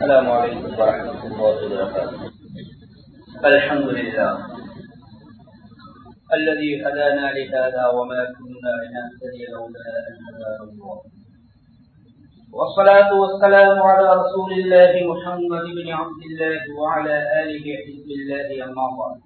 السلام عليكم ورحمة الله وبركاته. الحمد لله الذي هدانا لهذا وما كنا لنهتدي لولا أن هدانا الله، والصلاة والسلام على رسول الله محمد بن عبد الله وعلى آله حزب الله أما بعد.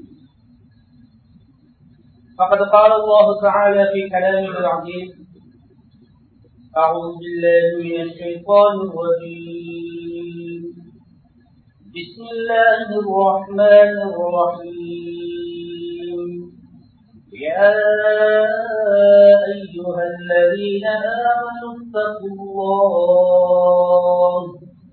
فقد قال الله تعالى في كلامه العزيز: أعوذ بالله من الشيطان الرجيم، بسم الله الرحمن الرحيم. يا أيها الذين آمنوا اتقوا الله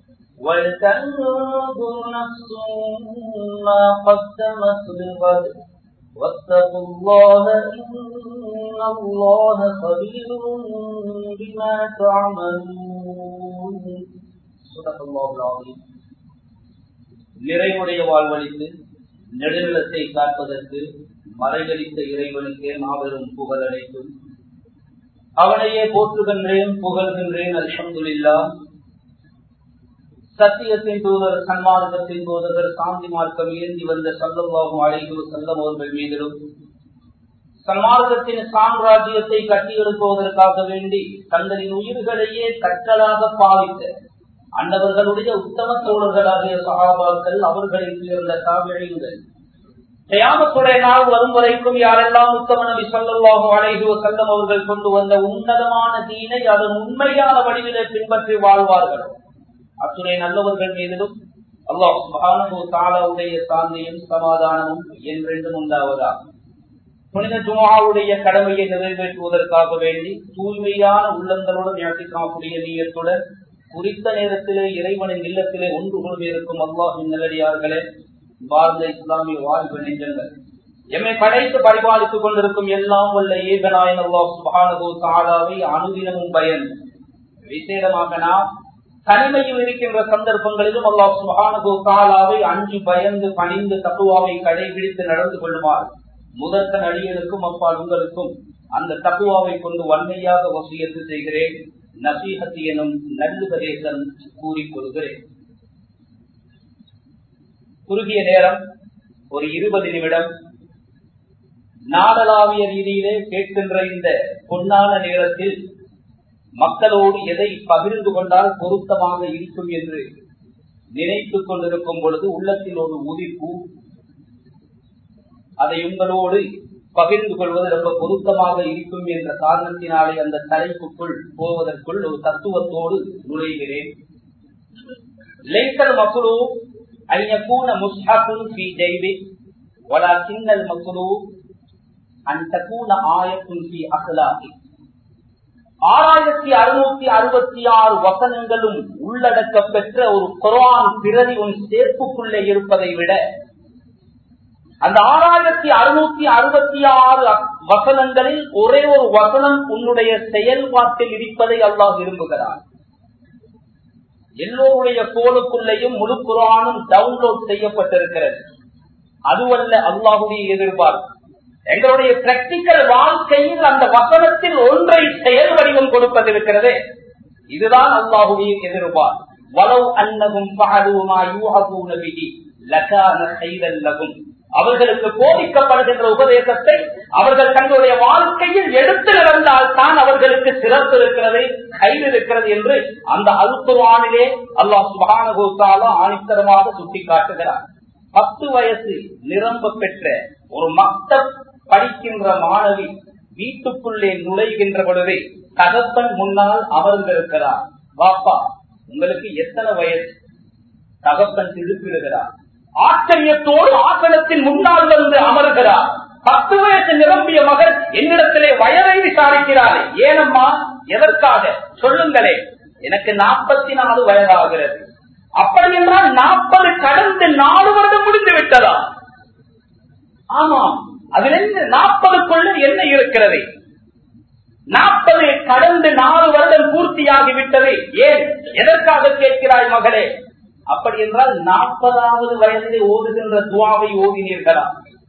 ولتنظر نفس ما قدمت لغد واتقوا الله إن الله خبير بما تعملون. صدق الله العظيم. நிறைவுடைய வாழ்வழித்து நெடுநிலத்தை காப்பதற்கு மறைவழித்த இறைவனுக்கே மாபெரும் புகழ் அனைத்தும். அவனையே போற்றுகின்றேன், புகழ்கின்றேன். அல்ஹம்துலில்லாஹ். சத்தியத்தின் தூதர், சன்மார்க்கத்தின் தூதர், சாந்தி மார்க்கம் ஏந்தி வந்த ஸல்லல்லாஹு அலைஹி வஸல்லம் அவர்கள் மீதிலும், சன்மார்க்கத்தின் சாம்ராஜ்யத்தை கட்டியெழுப்புவதற்காக வேண்டி தங்களின் உயிர்களையே கற்றலாக பாவித்த அன்னவர்களுடைய உத்தம தோழர்களாகிய சஹாபாக்கள், அவர்களின் உயர்ந்த தாபிஈன்கள், கியாமத்துடைய நாள் வரும் வரைக்கும் யாரெல்லாம் உத்தம நபி ஸல்லல்லாஹு அலைஹி வஸல்லம் அவர்கள் கொண்டு வந்த உன்னதமான தீனை அதன் உண்மையான வடிவிலே பின்பற்றி வாழ்வார்களோ அத்துணை நல்லவர்கள் மீதிலும் அல்லாஹ் சுப்ஹானஹு வ தஆலாவுடைய சாந்தியும் சமாதானமும் என்றென்றும் உண்டாவதாக. புனித ஜும்ஆவுடைய கடமையை நிறைவேற்றுவதற்காக வேண்டி தூய்மையான உள்ளங்களுடன் இஅ்திகாஃபுடைய நிய்யத்துடன் குறித்த நேரத்திலே இறைவனின் இல்லத்திலே ஒன்று கொள்விருக்கும் அல்லாஹ்வின் நல்லடியார்களே, பாரத இஸ்லாமிய வாழ்வு நெஞ்சங்கள், எம்மை படைத்து பரிபாலித்துக் கொண்டிருக்கும் எல்லாம் வல்ல ஏகநாயன் அல்லாஹ் சுப்ஹானஹு வ தஆலாவை அனுதினமும் பயந்து, விசேடமாக நாம் தனிமையில் இருக்கின்ற சந்தர்ப்பங்களிலும் அல்லாஹ் சுப்ஹானஹு வ தஆலாவை அஞ்சி பயந்து பணிந்து தக்வாவை கடைபிடித்து நடந்து கொள்ளுமாறு முதற்கண் அடியனுக்கும் அப்பால் உங்களுக்கும் அந்த தக்வாவை கொண்டு வன்மையாக வசியத்து செய்கிறேன். நசீஹத் எனும் நல்லுபதேசம் கூறிக்கொள்கிறேன். குறுகிய நேரம், ஒரு 20 நிமிடம், நாடளாவிய ரீதியிலே கேட்கின்ற இந்த பொன்னான நேரத்தில் மக்களோடு எதை பகிர்ந்து கொண்டால் பொருத்தமாக இருக்கும் என்று நினைத்துக் கொண்டிருக்கும் பொழுது உள்ளத்தில் ஒரு உதிர்ப்பு, அதை உங்களோடு பகிர்ந்து கொள்வது ரொம்ப பொருத்தமாக இருக்கும் என்ற காரணத்தினாலே அந்த தலைப்புக்குள் போவதற்குள் ஒரு தத்துவத்தோடு நுழைகிறேன். லைஸல் மக்ரூஹ் அன் யகூன முஸ்ஹஃபுன் ஃபீ ஜைபிஹி வலக்கின்னல் மக்ரூஹ் அன் தகூன ஆயத்துன் ஃபீ அக்லாஹி. 6666 வசனங்களும் உள்ளடக்க பெற்ற ஒரு குர்ஆன் பிரதி உன் சேர்ப்புக்குள்ளே இருப்பதை விட அந்த 6666 வசனங்களில் ஒரே ஒரு வசனம் உன்னுடைய செயல்பாட்டில் இருப்பதை அல்லாஹ் விரும்புகிறார். எல்லோருடைய போனுக்குள்ளேயும் முழு குர்ஆனும் டவுன்லோட் செய்யப்பட்டிருக்கிறது. அதுவல்ல அல்லாஹ்வுடைய எதிர்பார்ப்பு. எங்களுடைய பிராக்டிக்கல் வாழ்க்கையில் அந்த வசனத்தில் ஒன்றை செயல் வடிவம் கொடுப்பதிருக்கிறது. இதுதான் அல்லாஹ்வுடைய எதிர்பார்ப்பு. வலவ் அன்னஹும் ஃபஅலூ மா யூஅஸூன பிஹி லகான கைரல் லஹும். அவர்களுக்கு போதிக்கப்படுகின்ற உபதேசத்தை அவர்கள் தங்களுடைய வாழ்க்கையில் எடுத்து நடந்தால் தான் அவர்களுக்கு சிறப்பு இருக்கிறது, கைது இருக்கிறது என்று அந்த அல் குர்ஆனிலே அல்லாஹ் சுப்ஹானஹு வ தஆலா ஆணித்தரமாக சுட்டிக்காட்டுகிறார். 10 வயசு நிரம்ப பெற்ற ஒரு மக்தப் படிக்கின்ற மாணவி வீட்டுக்குள்ளே நுழைகின்ற பொழுதே தகப்பன் முன்னால் அமர்ந்திருக்கிறார். பாப்பா, உங்களுக்கு எத்தனை வயசு? தகப்பன் திருப்பிடுகிறார். ஆச்சரியத்தோடு ஆசனத்தின் முன்னால் வந்து அமர்கிறார். 10 வயசு நிரம்பிய மகள் என்னிடத்திலே வயதை விசாரிக்கிறாரே, ஏனம்மா, எதற்காக சொல்லுங்களே. எனக்கு 44 வயதாகிறது. அப்படி என்றால் 40 கடந்து 4 வருடம் முடிந்து விட்டதா? ஆமாம். அதில் 40க்குள்ள என்ன இருக்கிறது? 40 கடந்து 4 வருடம் பூர்த்தியாகிவிட்டது. ஏன், எதற்காக கேட்கிறாய் மகளே? அப்படி என்றால் 40வது வயதிலே ஓதுகின்ற துவாவை ஓதினீர்களா?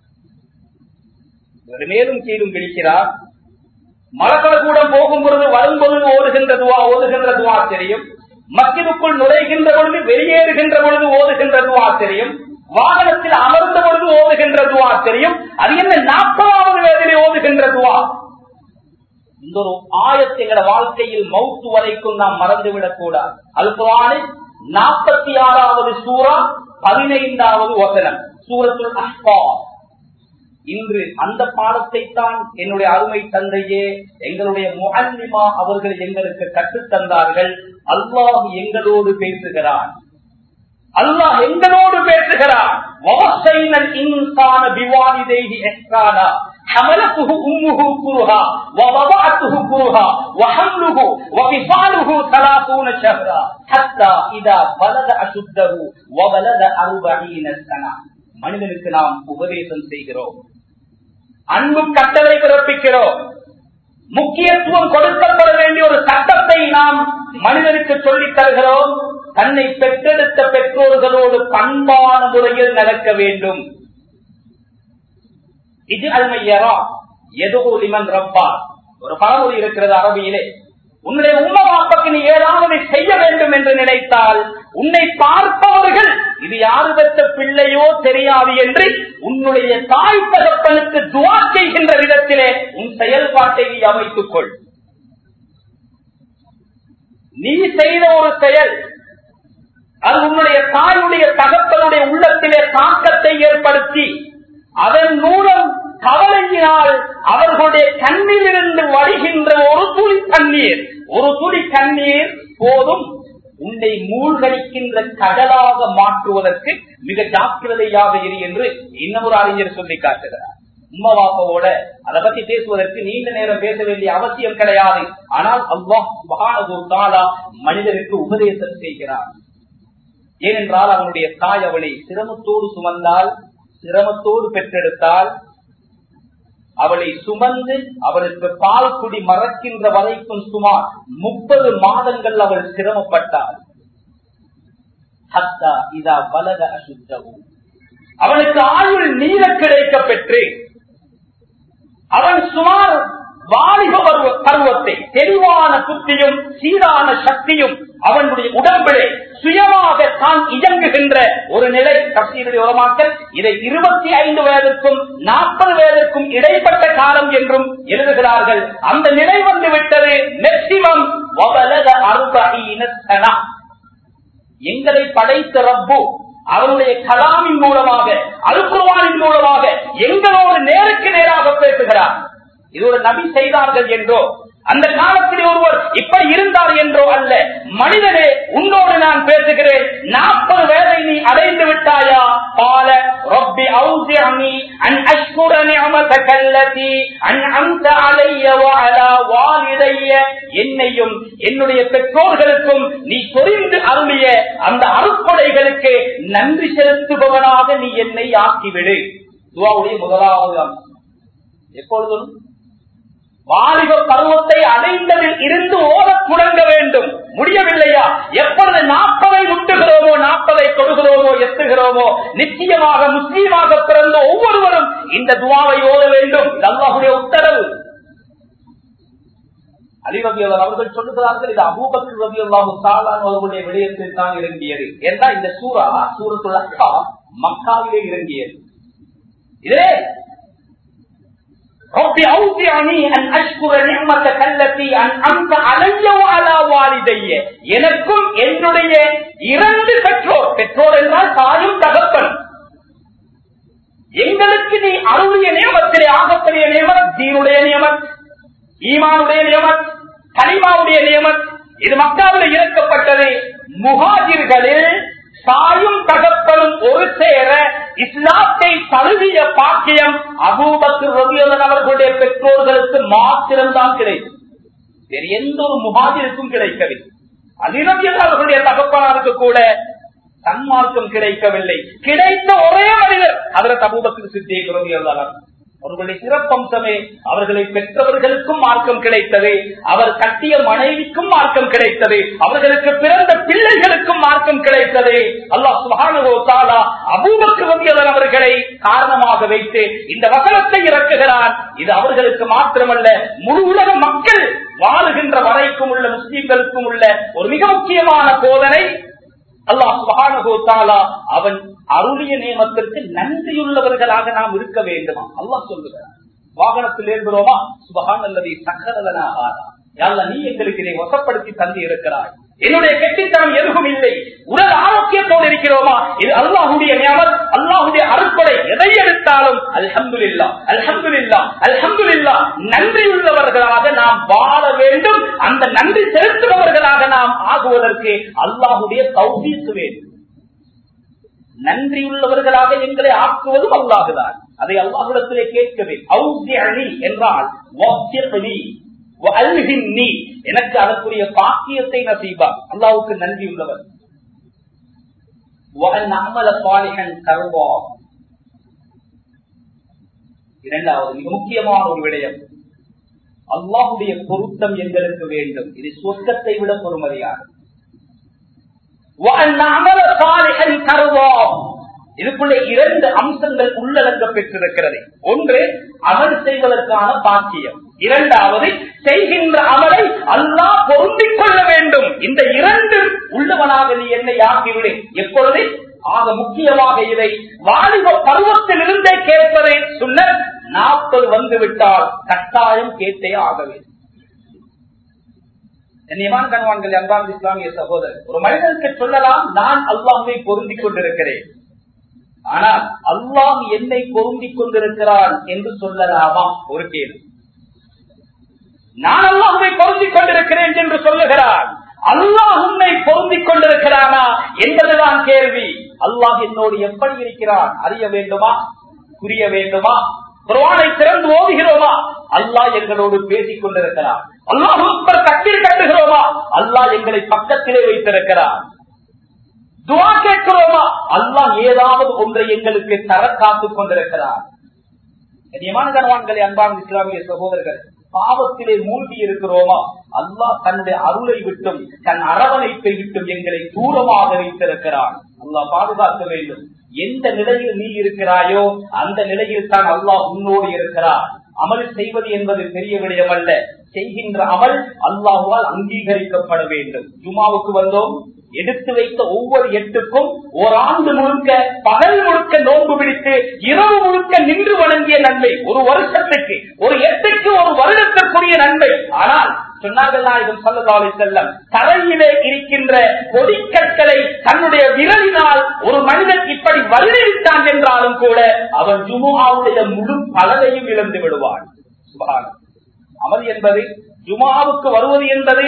மேலும் கீழும் பிடிக்கிறார். மரக்கல கூட போகும் பொழுது வரும்பொழுது ஓதுகின்ற துவா தெரியும். மஸ்ஜிதுக்குள் நுழைகின்ற பொழுது வெளியேறுகின்ற பொழுது ஓதுகின்ற துஆ தெரியும், வாகனத்தில் அமர்ந்த பொழுது ஓதுகின்ற துஆ தெரியும். அது என்ன 40வது வயதிலே ஓதுகின்ற துஆ? இந்த ஒரு ஆயத்தின் வாழ்க்கையில் மௌத்து வரைக்கும் நாம் மறந்துவிடக் கூடாது. அல் குர்ஆனில் 46வது சூரா 15வது வசனம் சூரத்துல் அஹ்காஃப். இன்று அந்த பாடத்தை தான் என்னுடைய அருமை தந்தையே எங்களுடைய முஅல்லிமா அவர்கள் எங்களுக்கு கற்றுத் தந்தார்கள். அல்லாஹ் எங்களோடு பேசுகிறான், அல்லாஹ் எங்களோடு பேசுகிறான். வவஸைனல் இன்சான பிவாலிதைஹி இஹ்சானா ஹமலத்துஹு உம்முஹு குர்ஹா வவதஅத்துஹு குர்ஹா வஹம்லுஹு வஃபிசாலுஹு 30 ஷஹ்ரா ஹத்தா இதா பலக அஷுத்தஹு வபலக 40 சனா. மனிதனுக்கு நாம் உபதேசம் செய்கிறோம், அன்பு கட்டளை பிறப்பிக்கிறோம், முக்கியத்துவம் கொடுக்கப்பட வேண்டிய ஒரு சட்டத்தை நாம் மனிதனுக்கு சொல்லித் தருகிறோம். தன்னை பெற்றெடுத்த பெற்றோர்களோடு பண்பான முறையில் நடக்க வேண்டும். இது அல்மையரா எதோ லிமன் ரப்பா. ஒரு பழமொழி இருக்கிறது அரபியிலே, உன்னுடைய உம்மா அப்பாக்கு நீ ஏதாவது செய்ய வேண்டும் என்று நினைத்தால் உன்னை பார்ப்பவர்கள் இது யாரு பெற்ற பிள்ளையோ தெரியாது என்று உன்னுடைய தாய் தகப்பனுக்கு துஆ செய்கின்ற விதத்திலே உன் செயல்பாட்டை நீ அமைத்துக் கொள். நீ செய்த ஒரு செயல் அது உன்னுடைய தாயுடைய தகப்பனுடைய உள்ளத்திலே தாக்கத்தை ஏற்படுத்தி அதன் மூலம் கவலையினால் அவர்களுடைய கண்ணிலிருந்து வடிகின்ற ஒரு துளி கண்ணீர் போதும் உன்னை மூழ்கடிக்கின்ற கடலாக மாற்றுவதற்கு மிக ஜாக்கிரதையாக இரு என்று இன்னொரு அறிஞர் சொல்லி காட்டுகிறார். உம்மா பாப்பாவோட அதை பத்தி பேசுவதற்கு நீண்ட நேரம் பேச வேண்டிய அவசியம் கிடையாது. ஆனால் அல்லாஹ் சுப்ஹானஹு வ தஆலா மனிதனுக்கு உபதேசம் செய்கிறார். ஏனென்றால் அவனுடைய தாய் அவனை சிரமத்தோடு சுமந்தால், சிரமத்தோடு பெற்றெடுத்தால், அவளை சுமந்து அவளுக்கு பால் குடி மறக்கின்ற வரைக்கும் சுமார் 30 மாதங்கள் அவள் சிரமப்பட்டாள். ஹத்தா இதா பலக அஷுத்தஹு, அவனுக்கு ஆயுள் நீர கிடைக்க பெற்று அவன் சுமார் வாலிப பருவத்தை தெளிவான புத்தியும் சீரான சக்தியும் அவனுடைய உடம்பிலே சுயமாக தான் இயங்குகின்ற ஒரு நிலை. தஃசீருடைய உலமாக்கள் இதை 25 வயதுக்கும் 40 வயதுக்கும் இடைப்பட்ட காலம் என்றும் எழுதுகிறார்கள். அந்த நிலை வந்து விட்டது. மேக்சிமம் 40 சனா. எங்களை படைத்த ரப்பு அவருடைய கலாமின் மூலமாக, அல் குர்ஆனின் மூலமாக எங்களோடு நேருக்கு நேராக பேசுகிறார். இது ஒரு நபி செய்தார்கள் என்றோ, அந்த காலத்தில் ஒருவர் இப்படி இருந்தார் என்றோ அல்ல. மனிதனே, உன்னோடு நான் பேசுகிறேன். 40 வயதை நீ அடைந்து விட்டாயா? قال رب أوزعني أن أشكر نعمتك التي أنعمت علي وعلى والدي. என்னையும் என்னுடைய பெற்றோர்களுக்கும் நீ சொரிந்து அருளிய அந்த அருட்கொடைகளுக்கு நன்றி செலுத்துபவனாக நீ என்னை ஆக்கிவிடு. துஆவுடைய முதலாவது அம்சம். எப்பொழுதும் வாலிப பருவத்தை அடைந்ததில் இருந்து ஓத தொடங்க வேண்டும். முடியவில்லையா? எப்பொழுது 40 முட்டுகிறோமோ, 40 தொடுகிறோமோ, எத்துகிறோமோ, நிச்சயமாக முஸ்லீமாக பிறந்த ஒவ்வொருவரும் இந்த துஆவை ஓத வேண்டும். அல்லாஹ்வுடைய உத்தரவு. அலி ரலியல்லாஹு அவர்கள் சொல்லுகிறார்கள், இது அபூபக்கர் ரலியல்லாஹு தஆலா அவர்களுடைய விடயத்தில் தான் இறங்கியது. என்றால் இந்த சூரா சூரத்துல் அஹ்காஃப் மக்காவிலே இறங்கியது. இதே رب أوزعني أن أشكر نعمتك التي أنعمت علي وعلى والدي. எனக்கும் என்னுடைய 2 பெற்றோர் என்றால் தாயும் தகப்பன், எங்களுக்கு நீ அருளிய நியமத்திலே ஆகப்பெரிய நியமத் தீனுடைய நியமத், ஈமானுடைய நியமத், கலிமாவுடைய நியமத். இது மக்காவில் இறக்கப்பட்டது. முஹாஜிர்களில் தாயும் தகப்பனும் ஒரு சேர இஸ்லாத்தை தழுவிய பாக்கியம் அபூபக்கர் ரலியல்லாஹு அவர்களுடைய பெற்றோர்களுக்கு மாத்திரம்தான் கிடைத்தது. வேறு எந்த ஒரு முஹாஜிருக்கும் கிடைக்கவில்லை. அலி ரலியல்லாஹு அவர்களுடைய தகப்பனாருக்கு கூட சன்மார்க்கம் கிடைக்கவில்லை. கிடைத்த ஒரே மனிதர் ஹஜ்ரத் அபூபக்கர் சித்திக் ரலியல்லாஹு அன்ஹு. அவர்களுடைய சிறப்பம்சமே அவர்களை பெற்றவர்களுக்கும் மார்க்கம் கிடைத்தது, அவர் கட்டிய மனைவிக்கும் மார்க்கம் கிடைத்தது, அவர்களுக்கு பிறந்த பிள்ளைகளுக்கும் மார்க்கம் கிடைத்தது. அல்லாஹ் சுப்ஹானஹு வ தஆலா அபூபக்கர் ரலியல்லாஹு அவர்களை காரணமாக வைத்து இந்த வசனத்தை இறக்குகிறான். இது அவர்களுக்கு மாத்திரமல்ல, முழு உலக மக்கள் வாழுகின்ற வரைக்கும் உள்ள முஸ்லிம்களுக்கும் உள்ள ஒரு மிக முக்கியமான போதனை. அல்லாஹ் சுப்ஹானஹு வ தஆலா அவன் அருளிய நியமத்திற்கு நன்றியுள்ளவர்களாக நாம் இருக்க வேண்டுமா? அல்லாஹ் சொல்லுகிறார், வாகனத்தில் ஏறுகிறோமா, சுப்ஹானல்லதி சக்கர லனா ஹாதா, யா அல்லாஹ் நீ எங்களுக்கு இதை வசப்படுத்தி தந்து இருக்கிறாய், என்னுடைய கெட்டித்தனம் எதுவும் இல்லை, உடல் ஆரோக்கியத்தோடு இருக்கிறோமா, இது அல்லாஹ்வுடைய நியமத், அல்லாஹ்வுடைய அருட்கொடை. எதை எடுத்தாலும் அல்ஹம்துலில்லாஹ் அல்ஹம்துலில்லாஹ் அல்ஹம்துலில்லாஹ், நன்றியுள்ளவர்களாக நாம் வாழ வேண்டும். அந்த நன்றி செலுத்துபவர்களாக நாம் ஆகுவதற்கு அல்லாஹ்வுடைய தௌஃபீக் வேண்டும். நன்றியுள்ளவர்களாக எங்களை ஆக்குவதும் அல்லாஹ்தான். அதை அல்லாஹ்விடத்திலே கேட்கவே. ஔஸிஅனி என்றால் வஃபிக்னி வஅல்ஹிம்னி, எனக்கு அதற்குரிய பாக்கியத்தை நசீபா. அல்லாஹ்வுக்கு நன்றியுள்ளவர். வஅன் அமல சாலிஹன் தர்வா. இரண்டாவது மிக முக்கியமான ஒரு விடயம், அல்லாஹ்வுடைய பொருத்தம் எங்களுக்கு வேண்டும். இது சொர்க்கத்தை விட பொறுமதியானது. இதுக்குள்ளே இரண்டு அம்சங்கள் உள்ளடங்க பெற்றிருக்கிறது. ஒன்று அமல் செய்வதற்கான பாக்கியம், இரண்டாவது செய்கின்ற அமலை அல்லாஹ் பொருந்திக் கொள்ள வேண்டும். இந்த இரண்டு உள்ளவனாக நீ என்னை ஆக்கிவிடு. எப்பொழுது? ஆக முக்கியமாக இதை வாலிப பருவத்தில் இருந்தே கேட்பதை சுன்னத். 40 வந்துவிட்டால் கட்டாயம் கேட்டே ஆக வேண்டும். கண்ணியமான கணவான்கள், அன்பார்ந்த இஸ்லாமிய சகோதரர், ஒரு மனிதனுக்கு சொல்லலாம், நான் அல்லாஹ்வை பொருந்திக் கொண்டிருக்கிறேன், ஆனால் அல்லாஹ் என்னை பொருந்திக் கொண்டிருக்கிறான் என்று சொல்லலாமா? ஒரு கேள்வி. நான் அல்லாஹ்வை பொருந்திக் கொண்டிருக்கிறேன் என்று சொல்லுகிறான், அல்லாஹ் உன்னை பொருந்திக் கொண்டிருக்கிறானா என்பதுதான் கேள்வி. அல்லாஹ் என்னோடு எப்படி இருக்கிறான் அறிய வேண்டுமா? புரிய வேண்டுமா? குர்ஆனை திறந்து ஓதுகிறோமா? அல்லாஹ் எங்களோடு பேசிக் கொண்டிருக்கிறான். அல்லாஹ் அக்பர் தக்பீர் கட்டுகிறோமா? அல்லாஹ் எங்களை பக்கத்திலே வைத்திருக்கிறான். துஆ கேட்கிறோமா? அல்லாஹ் ஏதாவது ஒன்றை எங்களுக்கு தர காத்துக் கொண்டிருக்கிறார். கண்ணியமான கணவான்களே, அன்பார்ந்த இஸ்லாமிய சகோதரர்கள், பாவத்திலே மூழ்கி இருக்கிறோமா? அல்லாஹ் தன்னுடைய அருளை விட்டும் தன் அரவணைப்பை விட்டும் எங்களை தூரமாக வைத்திருக்கிறான். அல்லாஹ் பாதுகாக்க வேண்டும். எந்த நிலையில் நீ இருக்கிறாயோ அந்த நிலையில் தான் அல்லாஹ் உன்னோடு இருக்கிறார். அமல் செய்வது என்பது பெரிய விடயம் அல்ல. செய்கின்ற அமல் அல்லாஹ்வால் அங்கீகரிக்கப்பட வேண்டும். ஜுமாவுக்கு வந்தோம், எடுத்து வைத்த ஒவ்வொரு எட்டுக்கும் ஓராண்டு முழுக்க பகல் முழுக்க நோன்பு பிடித்து இரவு முழுக்க நின்று வணங்கிய நன்மை, ஒரு வருஷத்துக்கு, ஒரு எட்டுக்கு ஒரு வருடத்திற்குரிய நன்மை. ஆனால் சொன்னார்கள் நாயகம் ஸல்லல்லாஹு அலைஹி வஸல்லம், தரையிலே இருக்கின்ற பொடிக்கற்களை தன்னுடைய விரலினால் ஒரு மனிதன் இப்படி வருடிவிட்டான் என்றாலும் கூட அவன் ஜுமுஆவுடைய முழு பலனையும் இழந்து விடுவான். சுப்ஹானல்லாஹ். அமல் என்பது, ஜுமுஆவுக்கு வருவது என்பது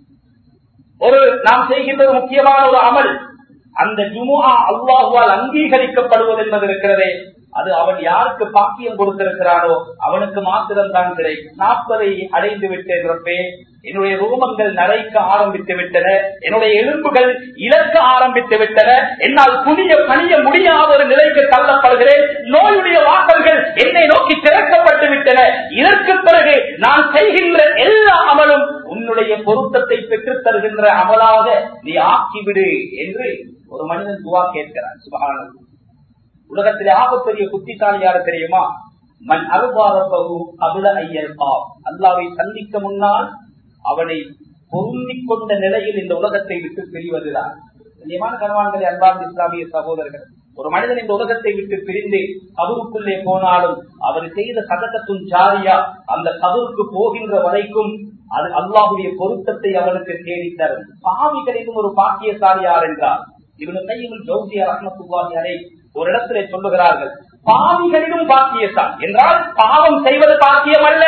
ஒரு நாம் செய்கின்ற முக்கியமான ஒரு அமல். அந்த ஜுமுஆ அல்லாஹ்வால் அங்கீகரிக்கப்படுவது என்பது இருக்கிறதே, அது அவன் யாருக்கு பாக்கியம் கொடுத்திருக்கிறானோ அவனுக்கு மாத்திரம் தான் கிடைக்கும். 40 அடைந்து விட்டேன் ரப்பே, என்னுடைய ரோமங்கள் நரைக்க ஆரம்பித்து விட்டன, என்னுடைய எலும்புகள் இழக்க ஆரம்பித்து விட்டன, என்னால் பணிய முடியாத ஒரு நிலைக்கு தள்ளப்படுகிறேன், நோயுடைய வாசல்கள் என்னை நோக்கி திறக்கப்பட்டு விட்டன, இதற்கு பிறகு நான் செய்கின்ற எல்லா அமலும் உன்னுடைய பொருத்தத்தை பெற்றுத் தருகின்ற அமலாக நீ ஆக்கிவிடு என்று ஒரு மனிதன் துவா கேட்கிறான். சுப்ஹானல்லாஹ். உலகத்திலே ஆகப்பெரிய புத்திசாலி யாரு தெரியுமா? மன் அல்பாரபஹு கப்ல அய்யல்கா, அல்லாஹ்வை சந்திக்க முன்னால் அவனை பொருந்திக் கொண்ட நிலையில் இந்த உலகத்தை விட்டு பிரிவதுதான். கண்ணியமான கணவான்களே, அன்பார்ந்த இஸ்லாமிய சகோதரர்கள், ஒரு மனிதன் இந்த உலகத்தை விட்டு பிரிந்து கபருக்குள்ளே போனாலும் அவர் செய்த சதகத்துன் ஜாரியா அந்த கபருக்கு போகின்ற வரைக்கும் அது அல்லாஹ்வுடைய பொருத்தத்தை அவனுக்கு தேடித்தரும். பாவிகளிலும் ஒரு பாக்கியசாலி யார் என்றால் இப்னு கையிம் ஜௌசியா ரஹ்மத்துல்லாஹி அலைஹி ஒரு இடத்திலே சொல்லுகிறார்கள், பாவிகளிலும் பாக்கியசாலி என்றால் பாவம் செய்வது பாக்கியம் அல்ல,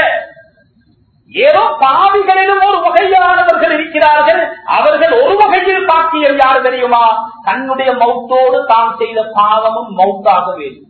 ஏதோ பாவிகளிலும் ஒரு வகையானவர்கள் இருக்கிறார்கள். அவர்கள் ஒரு வகையில் பாக்கியம் யார் தெரியுமா? தன்னுடைய மௌத்தோடு தான் செய்த பாவமும் மௌத்தாக வேண்டும்.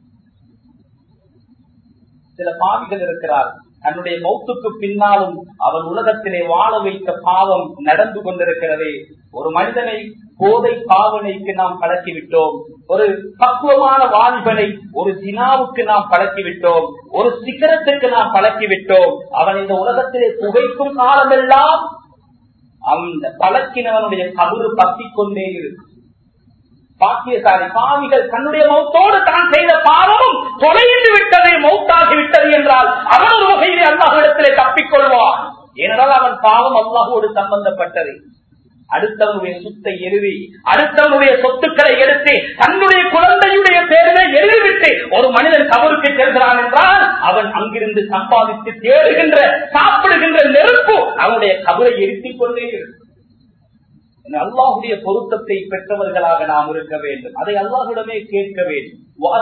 சில பாவிகள் இருக்கிறார்கள், தன்னுடைய மௌத்துக்கு பின்னாலும் அவன் உலகத்திலே வாழ வைத்த பாவம் நடந்து கொண்டிருக்கிறது. ஒரு மனிதனை போதை பாவனைக்கு நாம் பழக்கிவிட்டோம், ஒரு பக்குவமான வாலிபனை ஒரு ஜினாவுக்கு நாம் பழக்கிவிட்டோம், ஒரு சிகரத்துக்கு நாம் பழக்கிவிட்டோம். அவன் இந்த உலகத்திலே புகைக்கும் காலமெல்லாம் அந்த பழக்கினவனுடைய கபரு பற்றிக் கொண்டே இருக்கும். பாக்கியசாலி பாவிகள் தன்னுடைய மௌத்தோடு தான் செய்த பாவமும் தொலைந்து விட்டது, மௌத்தாகி விட்டது என்றால் அவன் ஒரு வகையிலே அல்லாஹ்விடத்திலே தப்பிக்கொள்வான். ஏனென்றால் அவன் பாவம் அல்லாஹ்வோடு சம்பந்தப்பட்டது. அடுத்தவனுடைய சொத்தை எழுதி, அடுத்தவனுடைய சொத்துக்களை எடுத்து தன்னுடைய குழந்தையுடைய பேரிலே எழுதிவிட்டு ஒரு மனிதன் கபருக்கு செல்கிறான் என்றால் அவன் அங்கிருந்து சம்பாதித்து தேடுகின்ற சாப்பிடுகின்ற நெருப்பு அவனுடைய கபரை எரித்துக் கொண்டே இருக்கும். அல்லாஹுடைய பொருத்தத்தை பெற்றவர்களாக நாம் இருக்க வேண்டும். அதை அல்லாஹ்விடமே கேட்க வேண்டும்.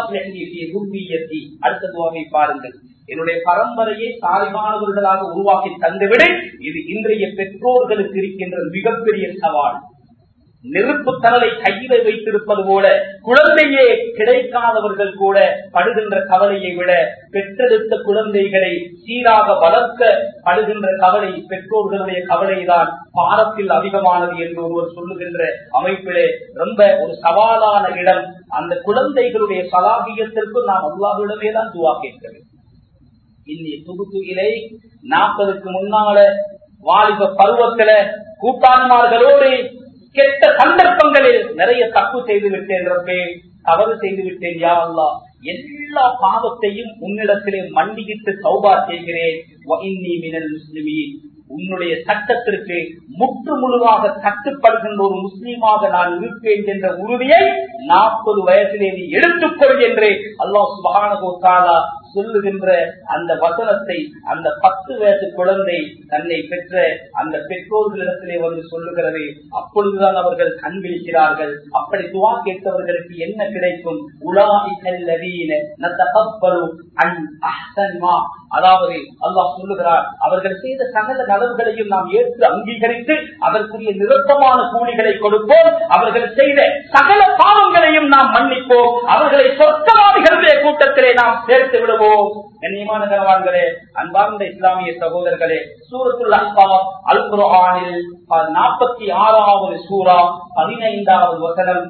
அடுத்த துவாவை பாருங்கள். என்னுடைய பரம்பரையை சாலிமானவர்களாக உருவாக்கி தந்துவிடு. இது இன்றைய பெற்றோர்களுக்கு இருக்கின்ற மிகப்பெரிய சவால். நெருப்பு தணலை கையில வைத்திருப்பது போல குழந்தையே கிடைக்காதவர்கள் கூட படுகின்ற கவலையை விட பெற்றெடுத்த குழந்தைகளை சீராக வளர்க்க படுகின்ற கவலை பெற்றோர்களுடைய கவலைதான் பாரத்தில் அதிகமானது என்று ஒருவர் சொல்லுகின்ற அமைப்பிலே ரொம்ப ஒரு சவாலான இடம். அந்த குழந்தைகளுடைய சலாகியத்திற்கு நாம் அல்லாஹ்விடமே தான் துஆ கேட்க வேண்டும். இன்னி துபுத்துகிலே 40க்கு முன்னால வாலிப பருவத்தில கூட்டாண்மார்களோடு கெட்ட சந்தர்ப்பங்களில் நிறைய தப்பு செய்து விட்டேன் ரப்பே, தவறு செய்து விட்டேன் யா அல்லாஹ், எல்லா பாவத்தையும் உன்னிடத்திலே மன்னித்து தௌபா செய்கிறேன். வ இன்னி மினல் முஸ்லிமீன், உன்னுடைய சட்டத்திற்கு முற்று முழுதாக கட்டுப்படுகின்ற ஒரு முஸ்லீமாக நான் இருப்பேன் என்ற உறுதியை 40 வயதிலே நீ எடுத்துக்கொள் என்று அல்லாஹ் சுப்ஹானஹு வ தஆலா சொல்லுகின்ற அந்த வசனத்தை அந்த 10 வயது குழந்தை தன்னை பெற்ற அந்த பெற்றோர்களிடத்திலே வந்து சொல்லுகிறது. அப்பொழுதுதான் அவர்கள் கண் விழிக்கிறார்கள். அப்படி துஆ கேட்டவர்களுக்கு என்ன கிடைக்கும்? உலாஇகல் லதீன நதகப்பலு அன் அஹ்ஸன் மா, அதாவது அல்லாஹ் சொல்லுகிறார், அவர்கள் செய்த சகல நலவுகளையும் நாம் ஏற்று அங்கீகரித்து அதற்குரிய நிரப்பமான கூலிகளை கொடுப்போம். அவர்கள் செய்த சகல பாவங்களையும் நாம் மன்னிப்போம். அவர்களை சொர்க்கவாதிகளுடைய கூட்டத்திலே நாம் சேர்த்து விடுவோம். கண்ணியமான கனவான்களே, அன்பார்ந்த இஸ்லாமிய சகோதரர்களே, சூரத்துல் அஹ்காஃப் அல் குர்ஆனில் 46வது சூரா 15வது வசனம்.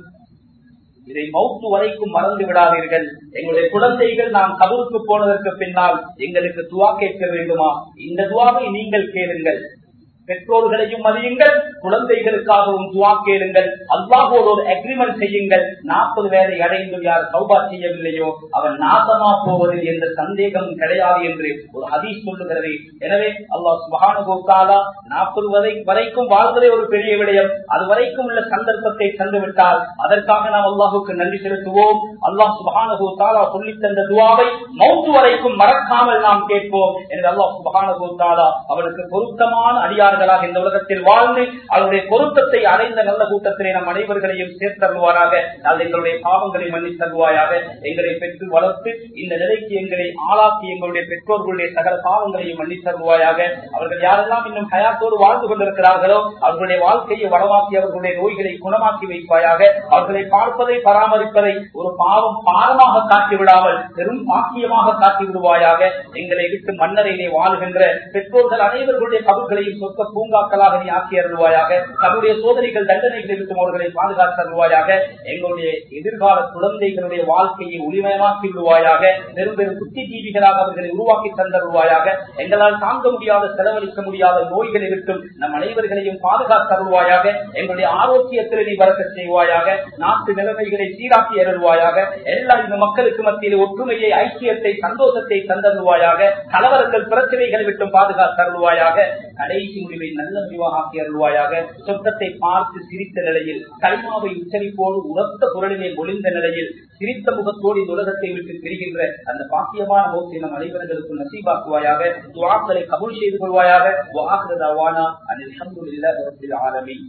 இதை மௌத்து வரைக்கும் மறந்து விடாதீர்கள். எங்களுடைய குழந்தைகள் நாம் கபருக்கு போனதற்கு பின்னால் எங்களுக்கு துஆ கேட்க வேண்டுமா? இந்த துஆவை நீங்கள் கேளுங்கள். பெற்றோர்களையும் மதியுங்கள், குழந்தைகளுக்காகவும் துஆ கேளுங்கள். அல்லாஹ்வோடு ஒரு அக்ரிமெண்ட் செய்யுங்கள். 40 வயதை அடைந்தும் யார் தௌபா செய்யவில்லையோ அவன் நாசமா போவதில் எந்த சந்தேகமும் கிடையாது என்று ஒரு ஹதீஸ் சொல்லுகிறது. எனவே அல்லாஹ் சுப்ஹானஹு வ தஆலா 40 வரைக்கும் வாழ்வதே ஒரு பெரிய விடயம். அது வரைக்கும் உள்ள சந்தர்ப்பத்தை தந்துவிட்டால் அதற்காக நாம் அல்லாஹுக்கு நன்றி செலுத்துவோம். அல்லாஹ் சுப்ஹானஹு வ தஆலா சொல்லித் தந்த துஆவை மௌத்து வரைக்கும் மறக்காமல் நாம் கேட்போம். எனவே அல்லாஹ் சுப்ஹானஹு வ தஆலா அவனுக்கு பொருத்தமான அடியார் இந்த உலகத்தில் வாழ்ந்து அவருடைய பொருத்தத்தை அடைந்த நல்ல கூட்டத்திலே நம் அனைவர்களையும் சேர்த்தருவாராக. எங்களுடைய பாவங்களை மன்னித்தருவாயாக. எங்களை பெற்று வளர்த்து இந்த நிலைக்கு எங்களை ஆளாக்கி எங்களுடைய பெற்றோர்களுடைய சகல பாவங்களையும் மன்னித்தருவாயாக. அவர்கள் யாரெல்லாம் இன்னும் ஹயாத்தோடு வாழ்ந்து கொண்டிருக்கிறார்களோ அவர்களுடைய வாழ்க்கையை வளமாக்கி அவர்களுடைய நோய்களை குணமாக்கி வைப்பாயாக. அவர்களை பார்ப்பதை பராமரிப்பதை ஒரு பாவமாக காட்டி விடாமல் பெரும் பாக்கியமாக காட்டி விடுவாயாக. எங்களை விட்டு மன்னரையிலே வாழ்கின்ற பெற்றோர்கள் அனைவர்களுடைய கபர்களையும் சொற்க பூங்காக்களாக நீ ஆக்கி அருள்வாயாக. தன்னுடைய சோதனைகள் தண்டனைகளை விட்டு அவர்களை பாதுகாத்து அருள்வாயாக. எங்களுடைய எதிர்கால குழந்தைகளுடைய வாழ்க்கையை ஒளிமயமாக்கி விடுவாயாக. பெரும் பெரும் புத்திஜீவிகளாக அவர்களை உருவாக்கி தந்தருள்வாயாக. எங்களால் தாங்க முடியாத செலவழிக்க முடியாத நோய்களை விட்டும் நம் அனைவர்களையும் பாதுகாத்து அருள்வாயாக. எங்களுடைய ஆரோக்கியத்தில் நீ வரக்கச் செய்வாயாக. நாட்டு நிலைமைகளை சீராக்கி அருள்வாயாக. எல்லா இந்த மக்களுக்கு மத்தியில் ஒற்றுமையை, ஐக்கியத்தை, சந்தோஷத்தை தந்தருள்வாயாக. கலவரங்கள் பிரச்சனைகளை விட்டும் பாதுகாத்து அருள்வாயாக. கடைசி முடிவை நல்ல முடிவாக ஆக்கி அருள்வாயாக. சொர்க்கத்தை பார்த்து சிரித்த நிலையில், கலிமாவை உச்சரிப்போடு உரத்த குரலிலே மொழிந்த நிலையில், சிரித்த முகத்தோடு இந்த உலகத்தை விட்டு பிரிகின்ற அந்த பாக்கியமான மௌத்தை நம் அனைவர்களுக்கு நசீபாக்குவாயாக. துஆக்களை கபூல் செய்து கொள்வாயாக. வஆகிரு தஅவானா அனில் ஹம்துலில்லாஹி ரப்பில் ஆலமீன்.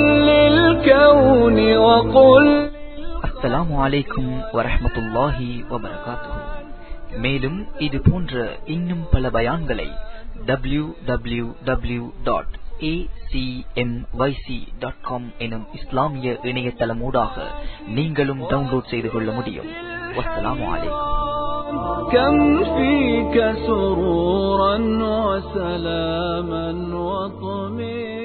அஸ்ஸலாமு அலைக்கும் வரஹ்மத்துல்லாஹி வபரகாத்துஹு. மேலும் இது போன்ற இன்னும் பல பயான்களை www.acmyc.com எனும் இஸ்லாமிய இணையதளமூடாக நீங்களும் டவுன்லோட் செய்து கொள்ள முடியும். வஸ்ஸலாமு அலைக்கும். كم فيك سرورا وسلاما وطمئنا